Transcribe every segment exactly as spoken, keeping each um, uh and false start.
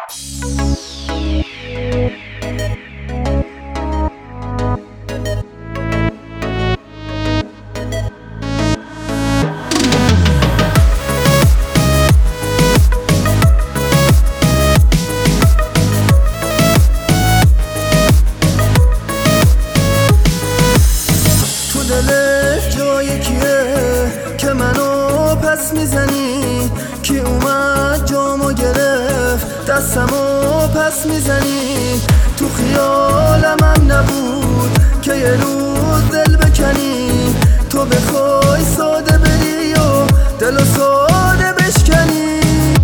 جای کیه که منو پس میزنی؟ کی اومد جامو گرفت دستمو پس میزنی؟ تو خیالم هم نبود که یه روز دل بکنی، تو بخوای ساده بری و دل و ساده بشکنی.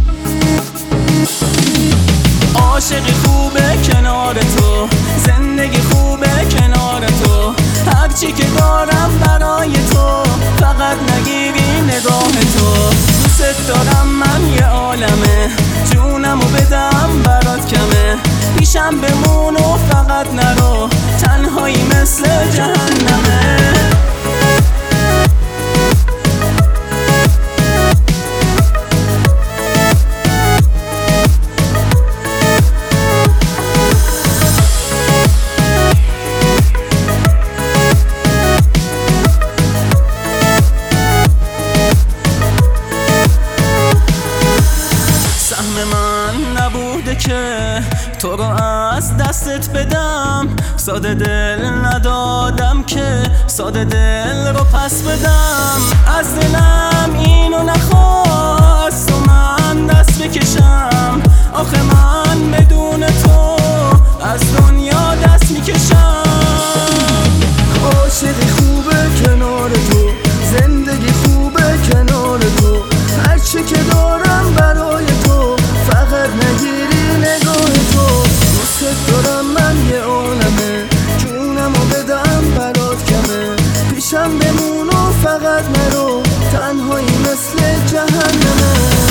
عاشقی خوبه کنار تو، زندگی خوبه کنار تو، هرچی که دارم برای تو، فقط نگیری نگاه تو. دوست دارم من یه عالمه، جونمو بدم برات کمه، پیشم بمون و فقط نرو، تنهایی مثل جهنمه. سهم من نبوده که تو رو از دستت بدم، ساده دل ندادم که ساده دل رو پس بدم. از دلم اینو نخواست و من دست بکشم، آخه من بدون تو از دنیا دست میکشم. عاشقی خوبه کنار تو، زندگی خوبه کنار تو، هرچی که دارم برای تو، فقط نگیری نگاه تو. دوست دارم من یه عالمه، جونمو بدم برات کمه، پیشم بمون و فقط نرو، تنهایی مثل جهنمه.